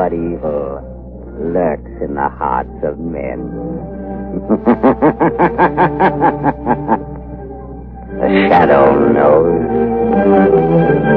but evil lurks in the hearts of men. The shadow knows.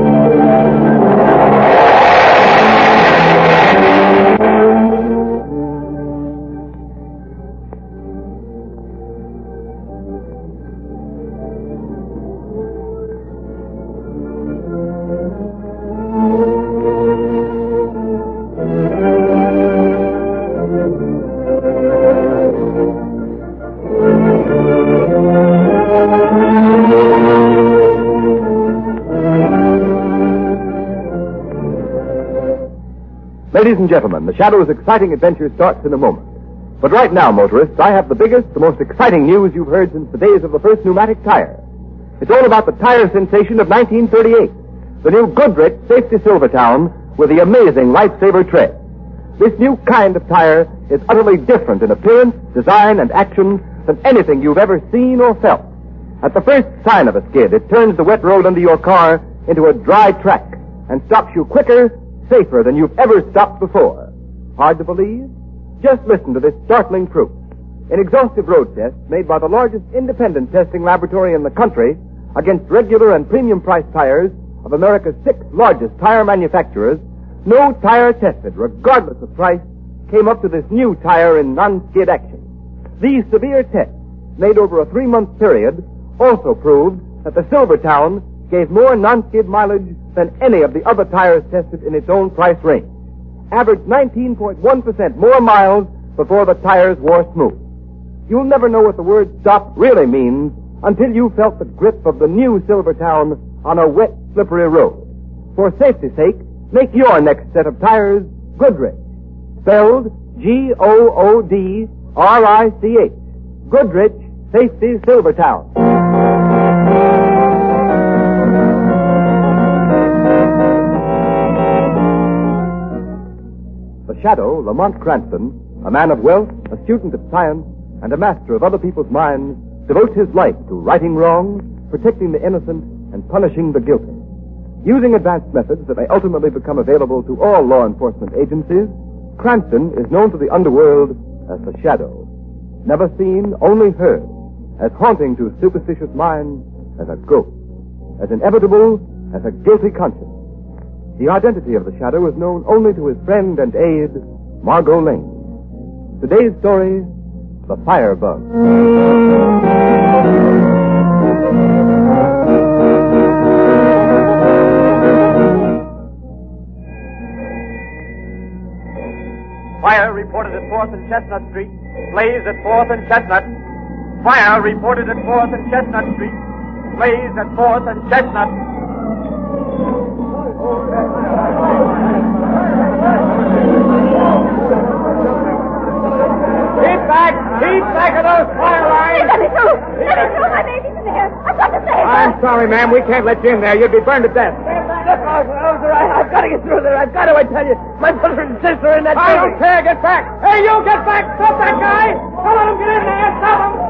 Ladies and gentlemen, The Shadow's exciting adventure starts in a moment. But right now, motorists, I have the biggest, the most exciting news you've heard since the days of the first pneumatic tire. It's all about the tire sensation of 1938, the new Goodrich Safety Silvertown with the amazing Lifesaver tread. This new kind of tire is utterly different in appearance, design, and action than anything you've ever seen or felt. At the first sign of a skid, it turns the wet road under your car into a dry track and stops you quicker, safer than you've ever stopped before. Hard to believe? Just listen to this startling proof. An exhaustive road test made by the largest independent testing laboratory in the country against regular and premium price tires of America's 6 largest tire manufacturers, no tire tested, regardless of price, came up to this new tire in non-skid action. These severe tests, made over a 3-month period, also proved that the Silvertown gave more non-skid mileage than any of the other tires tested in its own price range. Averaged 19.1% more miles before the tires wore smooth. You'll never know what the word stop really means until you felt the grip of the new Silvertown on a wet, slippery road. For safety's sake, make your next set of tires Goodrich. Spelled Goodrich. Goodrich Safety Silvertown. The Shadow, Lamont Cranston, a man of wealth, a student of science, and a master of other people's minds, devotes his life to righting wrongs, protecting the innocent, and punishing the guilty. Using advanced methods that may ultimately become available to all law enforcement agencies, Cranston is known to the underworld as the Shadow. Never seen, only heard, as haunting to superstitious minds as a ghost, as inevitable as a guilty conscience. The identity of the Shadow is known only to his friend and aide, Margot Lane. Today's story, The Firebug. Fire reported at 4th and Chestnut Street. Blaze at 4th and Chestnut. Fire reported at 4th and Chestnut Street. Blaze at 4th and Chestnut. Keep back of those fire lines! Let me through! Let me through! My baby's in there! I've got to save her! I'm sorry, ma'am. We can't let you in there. You'd be burned to death. Look, officer, I've got to get through there. I've got to, I tell you. My brother and sister are in that I don't care. Get back. Hey, you get back. Stop that guy. Don't let him get in there. Stop him.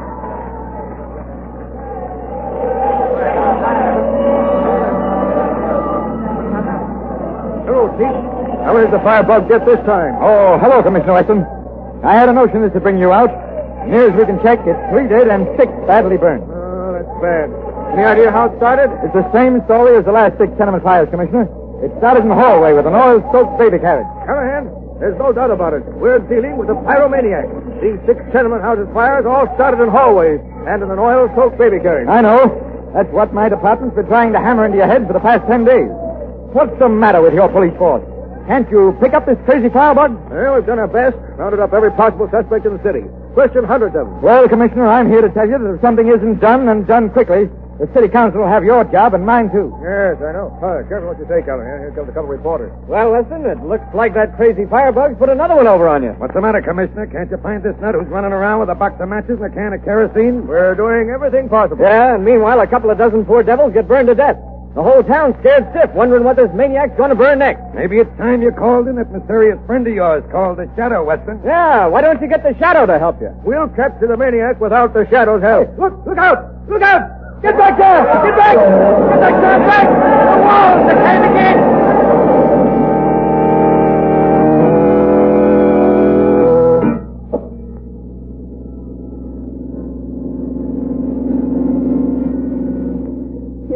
Hello, Chief. How did the firebug get this time? Oh, hello, Commissioner Weston. I had a notion this would bring you out. Near as we can check, it's 3 dead and 6 badly burned. Oh, that's bad. Any idea how it started? It's the same story as the last 6 tenement fires, Commissioner. It started in the hallway with an oil-soaked baby carriage. Callahan, there's no doubt about it. We're dealing with a pyromaniac. These 6 tenement houses fires all started in hallways and in an oil-soaked baby carriage. I know. That's what my department's been trying to hammer into your head for the past 10 days. What's the matter with your police force? Can't you pick up this crazy firebug? Well, we've done our best. Rounded up every possible suspect in the city. Questioned hundreds of them. Well, Commissioner, I'm here to tell you that if something isn't done and done quickly, the city council will have your job and mine, too. Yes, I know. Careful what you say, Callahan. Here comes a couple of reporters. Well, listen, it looks like that crazy firebug's put another one over on you. What's the matter, Commissioner? Can't you find this nut who's running around with a box of matches and a can of kerosene? We're doing everything possible. Yeah, and meanwhile, a couple of dozen poor devils get burned to death. The whole town's scared stiff, wondering what this maniac's going to burn next. Maybe it's time you called in that mysterious friend of yours called the Shadow, Weston. Yeah, why don't you get the Shadow to help you? We'll capture the maniac without the Shadow's help. Hey, look out! Look out! Get back there! Get back! Get back there! Back! The walls! The can't again!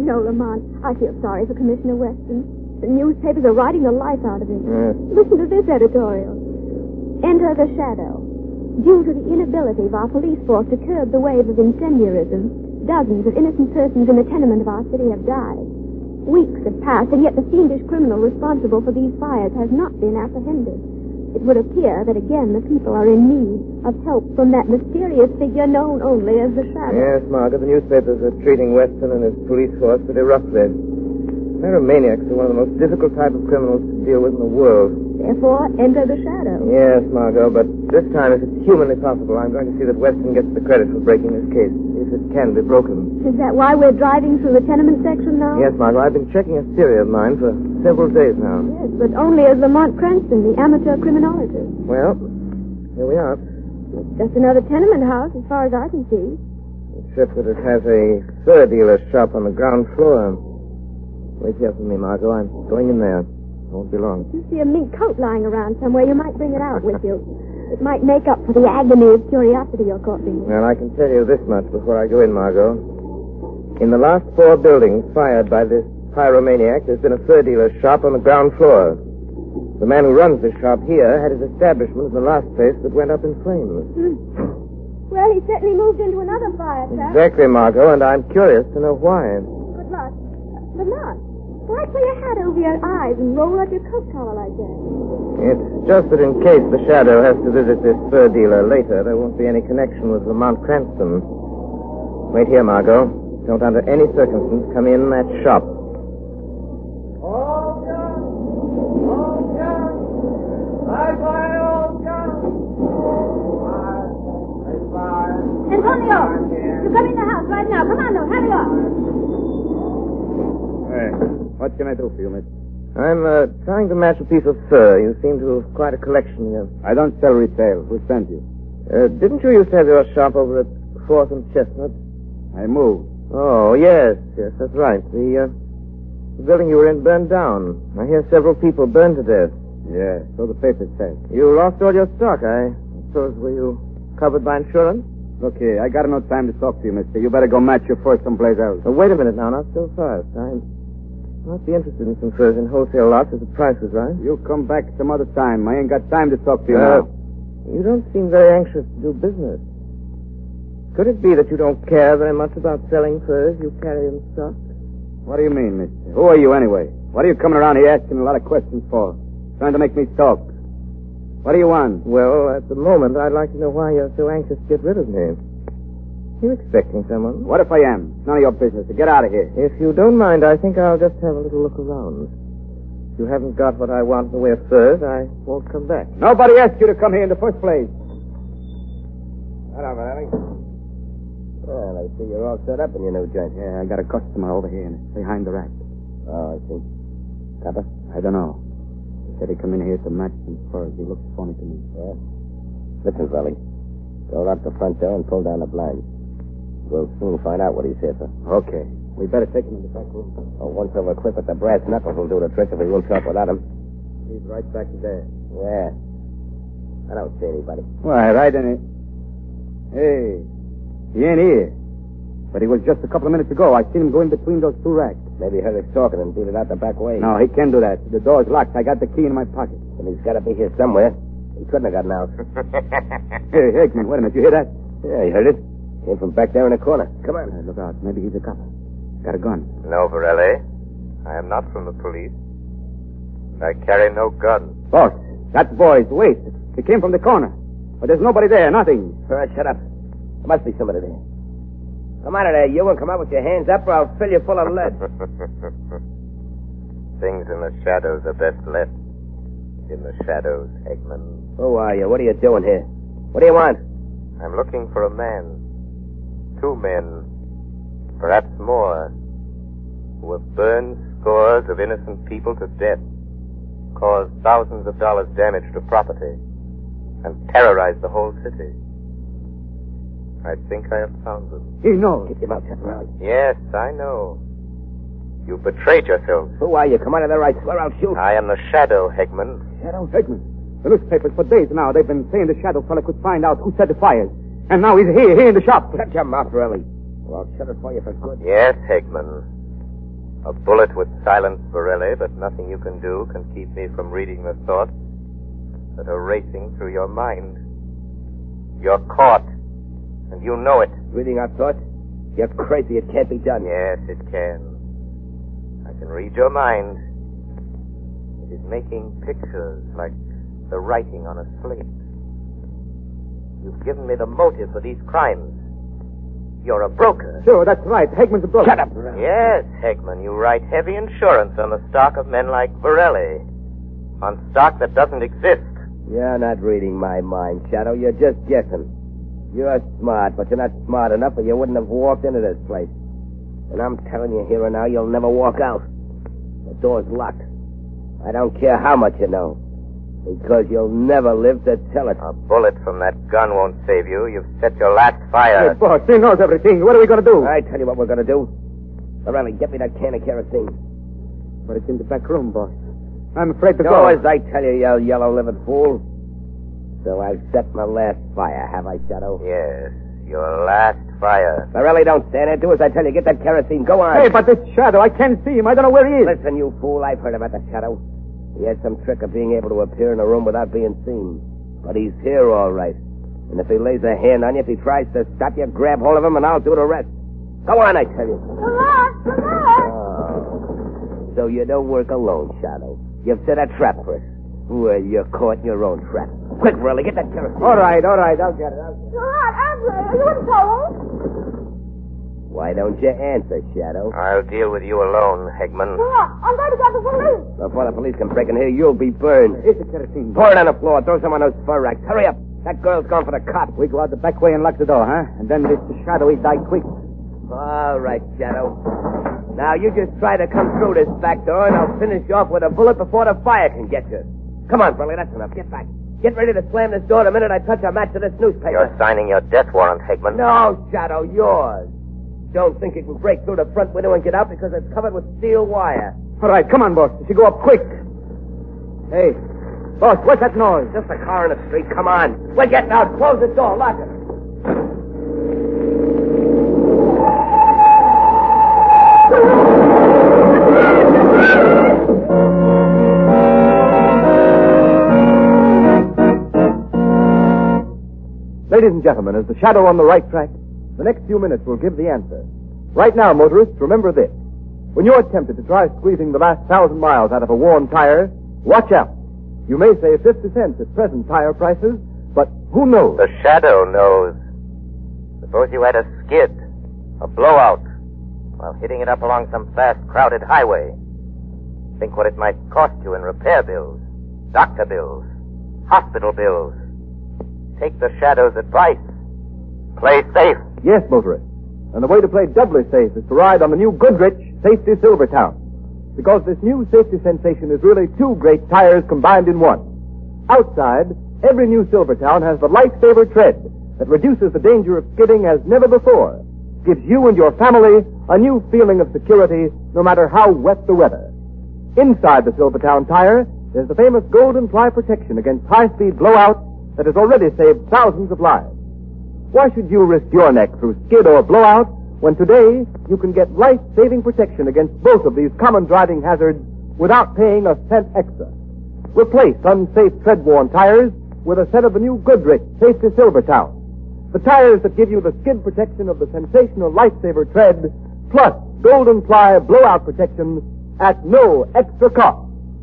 know, Lamont. I feel sorry for Commissioner Weston. The newspapers are writing the life out of him. Yes. Listen to this editorial. Enter the shadow. Due to the inability of our police force to curb the wave of incendiarism, dozens of innocent persons in the tenement of our city have died. Weeks have passed, and yet the fiendish criminal responsible for these fires has not been apprehended. It would appear that again the people are in need of help from that mysterious figure known only as the Shadow. Yes, Margaret, the newspapers are treating Weston and his police force pretty roughly. Pyromaniacs are one of the most difficult type of criminals to deal with in the world. Therefore, enter the Shadow. Yes, Margot, but this time, if it's humanly possible, I'm going to see that Weston gets the credit for breaking this case, if it can be broken. Is that why we're driving through the tenement section now? Yes, Margot, I've been checking a theory of mine for several days now. Yes, but only as Lamont Cranston, the amateur criminologist. Well, here we are. It's just another tenement house, as far as I can see. Except that it has a fur dealer's shop on the ground floor. Wait here for me, Margot. I'm going in there. Won't be long. If you see a mink coat lying around somewhere, you might bring it out with you. It might make up for the agony of curiosity you're caught in. Well, I can tell you this much before I go in, Margot. In the last 4 buildings fired by this pyromaniac, there's been a fur dealer's shop on the ground floor. The man who runs the shop here had his establishment in the last place that went up in flames. Well, he certainly moved into another fire trap. Exactly, Margot, and I'm curious to know why. Good luck. Lamont, why pull your hat over your eyes and roll up your coat collar like that? It's just that in case the Shadow has to visit this fur dealer later, there won't be any connection with Lamont Cranston. Wait here, Margot. Don't under any circumstance come in that shop. All guns! All guns! High fire, all guns! Fire! Antonio, you come in the house right now. Come on, now, hurry up. Hey, what can I do for you, miss? I'm trying to match a piece of fur. You seem to have quite a collection here. I don't sell retail. Who sent you? Didn't you used to have your shop over at 4th and Chestnut? I moved. Oh, yes, that's right. The building you were in burned down. I hear several people burned to death. Yeah, so the paper says. You lost all your stock, I suppose. Were you covered by insurance? Look here, I got no time to talk to you, mister. You better go match your fur someplace else. Oh, wait a minute now, not so fast. I might be interested in some furs in wholesale lots if the price was right. You come back some other time. I ain't got time to talk to you now. You don't seem very anxious to do business. Could it be that you don't care very much about selling furs you carry in stock? What do you mean, mister? Who are you anyway? What are you coming around here asking a lot of questions for? Trying to make me talk. What do you want? Well, at the moment, I'd like to know why you're so anxious to get rid of me. You expecting someone? What if I am? It's none of your business. So get out of here. If you don't mind, I think I'll just have a little look around. If you haven't got what I want in the way of furs, I won't come back. Nobody asked you to come here in the first place. Hello, Valley. Well, I see you're all set up in your new joint. Yeah, I got a customer over here behind the rack. Oh, I see. Copper? I don't know. He said he'd come in here to match some furs. He looks funny to me. Yeah? Listen, Valley. Go out the front door and pull down the blinds. We'll soon find out what he's here for. Okay. We better take him in the back room. Oh, once over a clip at the brass knuckles will do the trick if we won't talk without him. He's right back there. Yeah. I don't see anybody. Why, right in it. Hey, he ain't here. But he was just a couple of minutes ago. I seen him go in between those 2 racks. Maybe he heard us talking and beat it out the back way. No, he can't do that. The door's locked. I got the key in my pocket. Then he's got to be here somewhere. He couldn't have gotten out. Hey, Hickman, wait a minute. You hear that? Yeah, he heard it. Came from back there in the corner. Come on. Look out. Maybe he's a cop. Got a gun. No, Varelli. I am not from the police. I carry no gun. Boss, that boy's waist. He came from the corner. But there's nobody there. Nothing. All right, shut up. There must be somebody there. Come out of there, you, and come out with your hands up or I'll fill you full of lead. Things in the shadows are best left in the shadows, Eggman. Who are you? What are you doing here? What do you want? I'm looking for a man. 2 men. Perhaps more. Who have burned scores of innocent people to death. Caused thousands of dollars damage to property. And terrorized the whole city. I think I have found them. He knows. Keep your mouth shut, Riley. Yes, I know. You betrayed yourselves. Who are you? Come out of there, I swear I'll shoot. I am the Shadow, Hegman. Shadow? Hickman. The newspapers for days now, they've been saying the Shadow fella could find out who set the fires. And now he's here in the shop. Shut your mouth, Riley. Well, I'll shut it for you for good. Yes, Hegman. A bullet would silence Borelli, but nothing you can do can keep me from reading the thoughts that are racing through your mind. You're caught, and you know it. Reading our thoughts? You're crazy. It can't be done. Yes, it can. I can read your mind. It is making pictures like the writing on a slate. You've given me the motive for these crimes. You're a broker. Sure, that's right. Hegman's a broker. Shut up. Yes, Hegman, you write heavy insurance on the stock of men like Borelli. On stock that doesn't exist. You're not reading my mind, Shadow. You're just guessing. You're smart, but you're not smart enough or you wouldn't have walked into this place. And I'm telling you here and now, you'll never walk out. The door's locked. I don't care how much you know. Because you'll never live to tell it. A bullet from that gun won't save you. You've set your last fire. Hey, boss, he knows everything. What are we going to do? I tell you what we're going to do. Borelli, get me that can of kerosene. But it's in the back room, boss. I'm afraid to Do go. as I tell you, you yellow-livered fool. So I've set my last fire, have I, Shadow? Yes, your last fire. Borelli, don't stand there. Do as I tell you. Get that kerosene. Go on. Hey, but this Shadow, I can't see him. I don't know where he is. Listen, you fool. I've heard about the Shadow. He has some trick of being able to appear in a room without being seen. But he's here all right. And if he lays a hand on you, if he tries to stop you, grab hold of him and I'll do the rest. Go on, I tell you. Oh. So you don't work alone, Shadow. You've set a trap for us. Well, you're caught in your own trap. Quick, Borelli, get that kerosene. All right. I'll get it. Andre, are you in trouble? Why don't you answer, Shadow? I'll deal with you alone, Hegman. I'm going to get the police. Before the police can break in here, you'll be burned. Here's the kerosene. Pour it on the floor. Throw some on those fur racks. Hurry up. That girl's gone for the cops. We go out the back way and lock the door, huh? And then this Shadow, he die quick. All right, Shadow. Now you just try to come through this back door, and I'll finish you off with a bullet before the fire can get you. Come on, Burley, that's enough. Get back. Get ready to slam this door the minute I touch a match to this newspaper. You're signing your death warrant, Hegman. No, Shadow, yours. Don't think you can break through the front window and get out because it's covered with steel wire. All right, come on, boss. You should go up quick. Hey, boss, what's that noise? Just a car in the street. Come on. We're getting out. Close the door. Lock it. Ladies and gentlemen, is the Shadow on the right track? The next few minutes will give the answer. Right now, motorists, remember this. When you're tempted to try squeezing the last 1,000 miles out of a worn tire, watch out. You may save 50 cents at present tire prices, but who knows? The Shadow knows. Suppose you had a skid, a blowout, while hitting it up along some fast, crowded highway. Think what it might cost you in repair bills, doctor bills, hospital bills. Take the Shadow's advice. Play safe. Yes, motorists. And the way to play doubly safe is to ride on the new Goodrich Safety Silvertown. Because this new safety sensation is really two great tires combined in one. Outside, every new Silvertown has the Lifesaver tread that reduces the danger of skidding as never before. Gives you and your family a new feeling of security no matter how wet the weather. Inside the Silvertown tire, there's the famous Golden Fly protection against high-speed blowout that has already saved thousands of lives. Why should you risk your neck through skid or blowout when today you can get life-saving protection against both of these common driving hazards without paying a cent extra? Replace unsafe tread-worn tires with a set of the new Goodrich Safety Silvertown. The tires that give you the skid protection of the sensational Lifesaver tread plus Golden Fly blowout protection at no extra cost.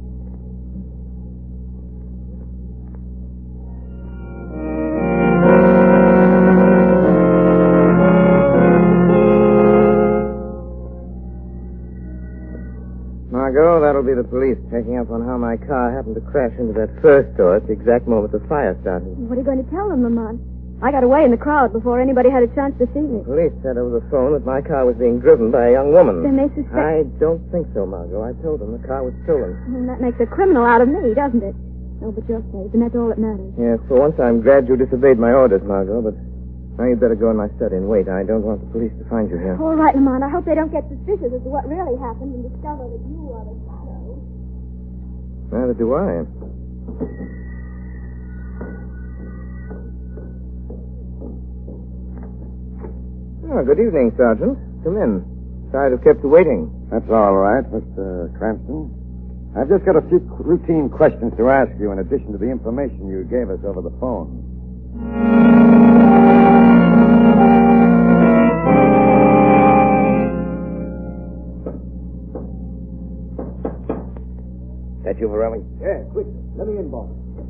Margot, that'll be the police checking up on how my car happened to crash into that first door at the exact moment the fire started. What are you going to tell them, Lamont? I got away in the crowd before anybody had a chance to see me. Police said over the phone that my car was being driven by a young woman. Then they suspect... I don't think so, Margot. I told them the car was stolen. And that makes a criminal out of me, doesn't it? No, but you're safe, and that's all that matters. Yes, for once I'm glad you disobeyed my orders, Margot, but now you'd better go in my study and wait. I don't want the police to find you here. All right, Lamont. I hope they don't get suspicious as to what really happened and discover that you are the Shadow. Neither do I. Oh, good evening, Sergeant. Come in. Sorry to have kept you waiting. That's all right, Mr. Cranston. I've just got a few routine questions to ask you in addition to the information you gave us over the phone. That you, Varelli? Yeah, quick. Let me in, boss.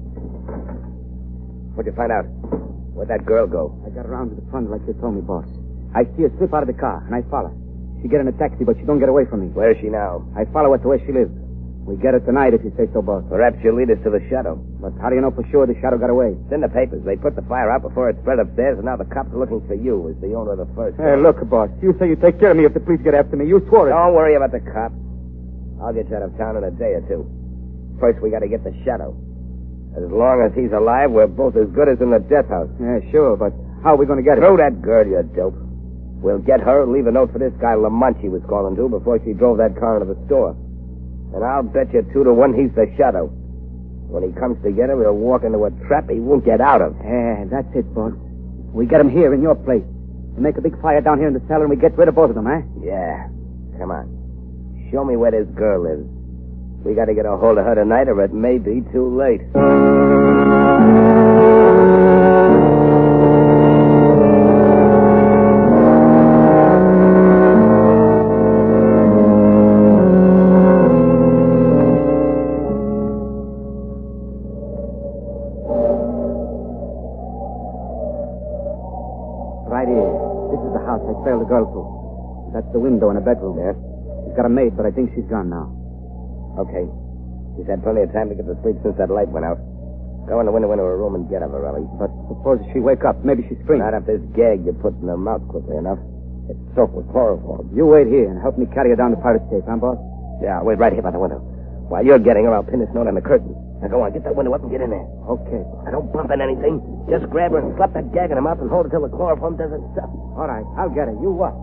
What'd you find out? Where'd that girl go? I got around to the front like you told me, boss. I see her slip out of the car, and I follow. She get in a taxi, but she don't get away from me. Where is she now? I follow her to where she lives. We get her tonight, if you say so, boss. Perhaps she'll lead us to the shadow. But how do you know for sure the shadow got away? It's in the papers. They put the fire out before it spread upstairs, and now the cops are looking for you as the owner of the first. Hey, look, boss. You say you take care of me if the police get after me. You swore it. Don't worry about the cops. I'll get you out of town in a day or two. First, we got to get the shadow. As long as he's alive, we're both as good as in the death house. Yeah, sure, but how are we going to get him? Throw that girl, you dope. We'll get her and leave a note for this guy Lamont she was calling to before she drove that car into the store. And I'll bet you 2 to 1 he's the shadow. When he comes to get her, he'll walk into a trap he won't get out of. Yeah, that's it, boss. We get him here in your place. We make a big fire down here in the cellar and we get rid of both of them, eh? Yeah. Come on. Show me where this girl lives. We got to get a hold of her tonight or it may be too late. Right here. This is the house I trailed the girl to. That's the window in a bedroom. Yeah? She's got a maid, but I think she's gone now. Okay. She's had plenty of time to get to sleep since that light went out. Go in the window into her room and get her, Varelli. But suppose she wake up. Maybe she's screaming. Not if this gag you put in her mouth quickly enough. It's soaked with chloroform. You wait here and help me carry her down to Pirate Safe, huh, boss? Yeah, I'll wait right here by the window. While you're getting her, I'll pin this note on the curtain. Now go on, get that window up and get in there. Okay. Now don't bump into anything. Just grab her and slap that gag in her mouth and hold it till the chloroform does its stuff. All right, I'll get her. You what?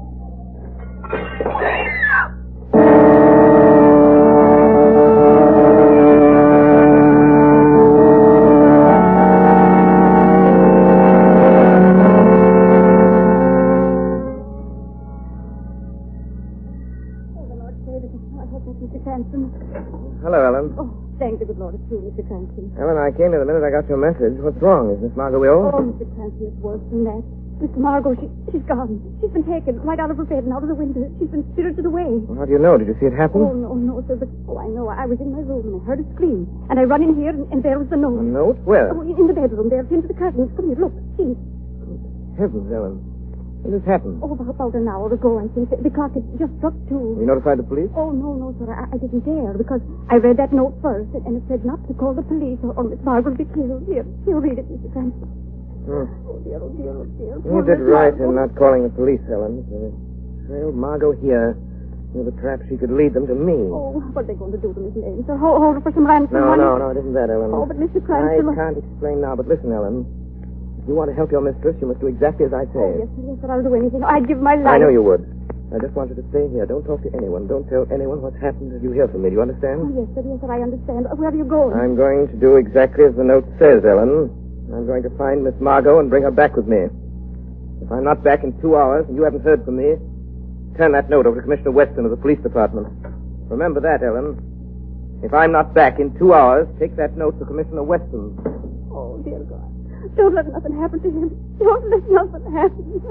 Hello, Ellen. Oh, thank the good Lord, it's you, Mr. Cranston. Ellen, I came here the minute I got your message. What's wrong? Is Miss Margot ill? Oh, Mr. Cranston, it's worse than that. Miss Margot, she's gone. She's been taken right out of her bed and out of the window. She's been spirited away. Well, how do you know? Did you see it happen? Oh, no, sir, but, I know. I was in my room and I heard a scream. And I run in here and there was the note. A note? Where? Oh, in the bedroom there, pinned to the curtains. Come here, look, see. Heavens, Ellen. When did this happen? Oh, about an hour ago, I think. The clock had just struck 2. You notified the police? Oh, no, sir. I didn't dare because I read that note first and it said not to call the police or Miss Margot will be killed. Here, read it, Mr. Cranston. Hmm. Oh, dear. You did right in not calling the police, Ellen. Trailed Margot here. With a trap she could lead them to me. Oh, what are they going to do to Miss Lane? Sir, hold her for some ransom money? No, it isn't that, Ellen. Oh, but Mr. Cranston... I can't explain now, but listen, Ellen. If you want to help your mistress, you must do exactly as I say. Oh, yes, sir, I'll do anything. I'd give my life. I know you would. I just want you to stay here. Don't talk to anyone. Don't tell anyone what's happened until you hear from me. Do you understand? Oh, yes, sir, I understand. Where are you going? I'm going to do exactly as the note says, Ellen. I'm going to find Miss Margot and bring her back with me. If I'm not back in 2 hours and you haven't heard from me, turn that note over to Commissioner Weston of the police department. Remember that, Ellen. If I'm not back in 2 hours, take that note to Commissioner Weston. Oh, dear God. Don't let nothing happen to him. Don't let nothing happen.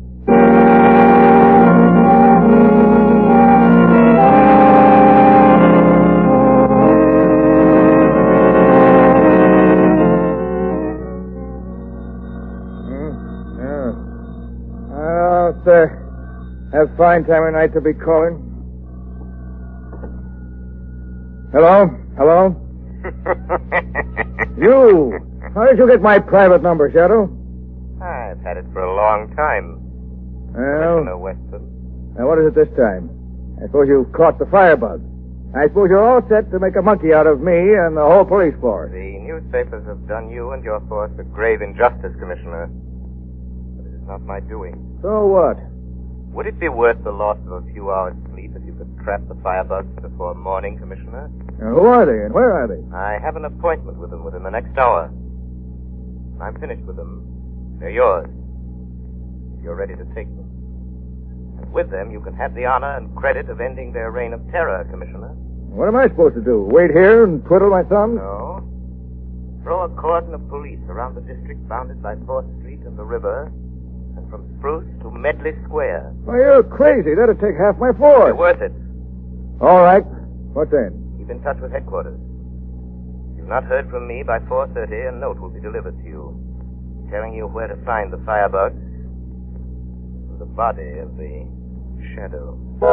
Have fine time of night to be calling. Hello? You! How did you get my private number, Shadow? I've had it for a long time. Well, Commissioner Weston. Now what is it this time? I suppose you've caught the firebug. I suppose you're all set to make a monkey out of me and the whole police force. The newspapers have done you and your force a grave injustice, Commissioner. But it is not my doing. So what? Would it be worth the loss of a few hours' sleep if you could trap the firebugs before morning, Commissioner? Now, who are they and where are they? I have an appointment with them within the next hour. When I'm finished with them, they're yours. If you're ready to take them. With them, you can have the honor and credit of ending their reign of terror, Commissioner. What am I supposed to do? Wait here and twiddle my thumbs? No. Throw a cordon of police around the district bounded by 4th Street and the river, and from Spruce to Medley Square. Why, you're crazy. That'd take half my force. It's worth it. All right. What then? Keep in touch with headquarters. If you've not heard from me by 4:30, a note will be delivered to you, telling you where to find the firebugs and the body of the Shadow.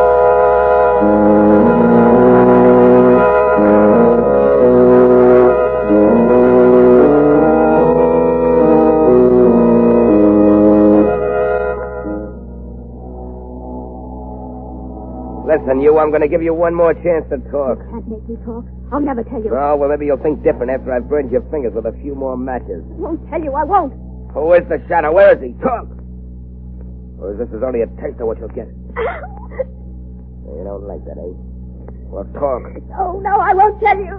Listen, you, I'm going to give you one more chance to talk. You can't make me talk. I'll never tell you. Oh, well, maybe you'll think different after I've burned your fingers with a few more matches. I won't tell you. I won't. Who is the Shadow? Where is he? Talk! Or is this only a taste of what you'll get? You don't like that, eh? Well, talk. No, I won't tell you.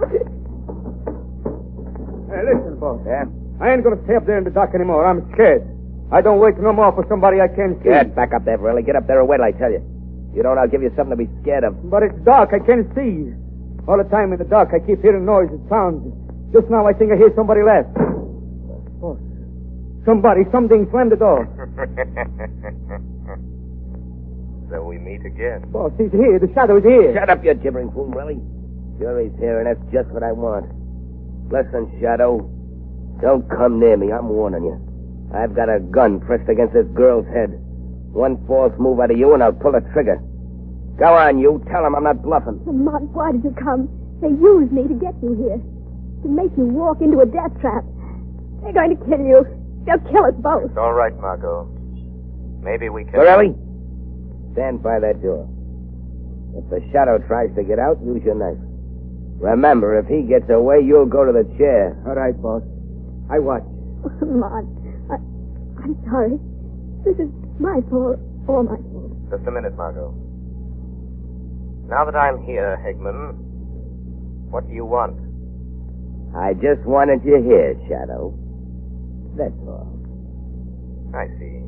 Hey, listen, boss. Yeah? I ain't gonna stay up there in the dark anymore. I'm scared. I don't wait no more for somebody I can't see. Get back up there, Verley. Get up there and wait, I tell you. You don't, I'll give you something to be scared of. But it's dark. I can't see. All the time in the dark, I keep hearing noises, sounds. Just now, I think I hear somebody laugh. Boss. Something slammed the door. So we meet again. Boss, he's here. The Shadow is here. Shut up, you gibbering fool, Verley. Sure he's here, and that's just what I want. Listen, Shadow. Don't come near me. I'm warning you. I've got a gun pressed against this girl's head. One false move out of you, and I'll pull the trigger. Go on, you. Tell him I'm not bluffing. Lamont, why did you come? They used me to get you here. To make you walk into a death trap. They're going to kill you. They'll kill us both. It's all right, Margot. Maybe we can... Borelli, stand by that door. If the Shadow tries to get out, use your knife. Remember, if he gets away, you'll go to the chair. All right, boss. I watch. Lamont, I'm sorry. This is my fault. All my fault. Just a minute, Margot. Now that I'm here, Hegman, what do you want? I just wanted you here, Shadow. That's all. I see.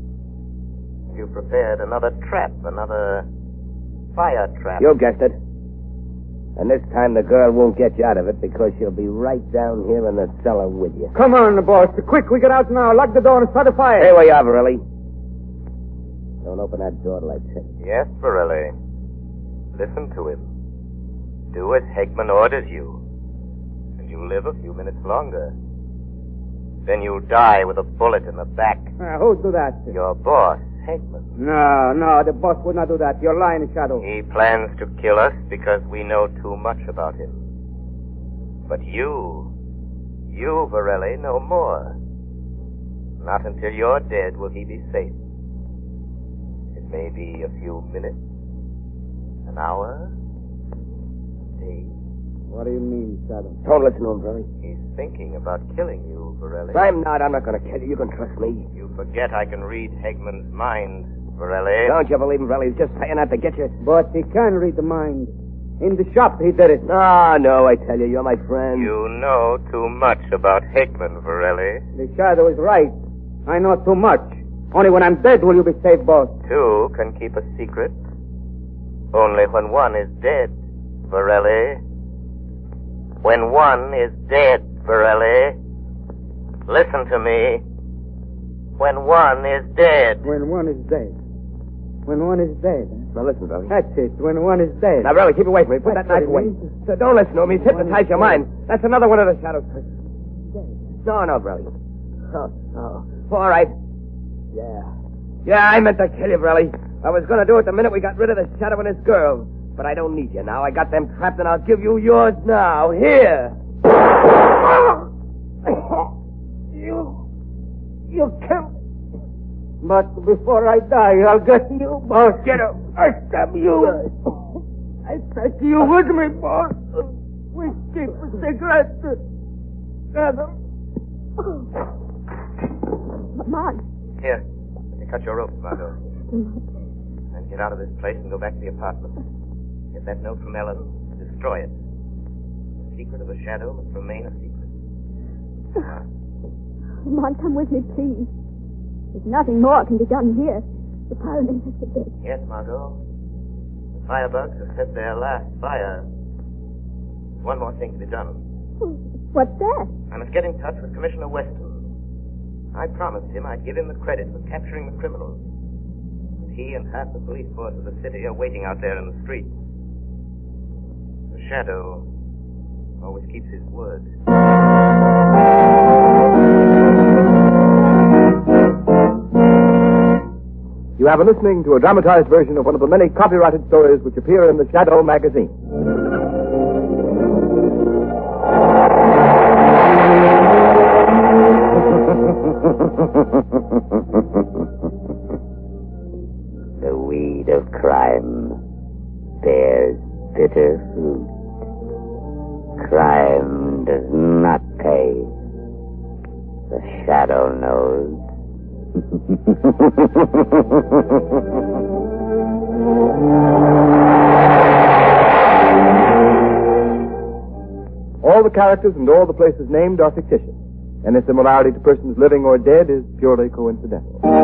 You prepared another trap, another fire trap. You guessed it. And this time the girl won't get you out of it because she'll be right down here in the cellar with you. Come on, boss. Quick, we get out now. Lock the door and start a fire. Here we are, Verley. Don't open that door till I tell you. Yes, Borelli. Listen to him. Do as Hegman orders you. And you live a few minutes longer. Then you die with a bullet in the back. Who'd do that? Your boss, Hegman. No, the boss would not do that. You're lying, Shadow. He plans to kill us because we know too much about him. But you, Borelli, know more. Not until you're dead will he be safe. It may be a few minutes, an hour, a day. What do you mean, Shadow? Don't listen to him, Verley. He's thinking about killing you, Borelli. I'm not going to kill you. You can trust me. You forget I can read Hegman's mind, Borelli. Don't you believe him, Verley? He's just saying that to get you. But he can read the mind. In the shop, he did it. No, I tell you, you're my friend. You know too much about Hegman, Borelli. The Shadow is right. I know too much. Only when I'm dead will you be safe, boss. Two can keep a secret. Only when one is dead, Borelli. When one is dead, Borelli. Listen to me. When one is dead. When one is dead. When one is dead. Now listen, Verley. That's it. When one is dead. Now, Verley, keep away from me. Put that knife away. So don't listen to him. He's hypnotized your mind. That's another one of the Shadow's tricks. No, Verley. Oh. All right. Yeah, I meant to kill you, Verley. I was going to do it the minute we got rid of the Shadow and his girl. But I don't need you now. I got them trapped, and I'll give you yours now. Here. You killed me. But before I die, I'll get you, boss. Get up. I stab you. I take you with me, boss. We keep a cigarette together. Lamont. Here. Let me cut your rope, Margot. And get out of this place and go back to the apartment. Get that note from Ellen. Destroy it. The secret of the Shadow must remain a secret. Lamont, come with me, please. There's nothing more can be done here. The pyromanes are dead. Yes, Margot. The firebugs have set their last fire. One more thing to be done. What's that? I must get in touch with Commissioner Weston. I promised him I'd give him the credit for capturing the criminals. He and half the police force of the city are waiting out there in the streets. The Shadow always keeps his word. You have been listening to a dramatized version of one of the many copyrighted stories which appear in the Shadow magazine. The weed of crime bears bitter fruit. Crime does not pay. The Shadow knows. All the characters and all the places named are fictitious. Any similarity to persons living or dead is purely coincidental.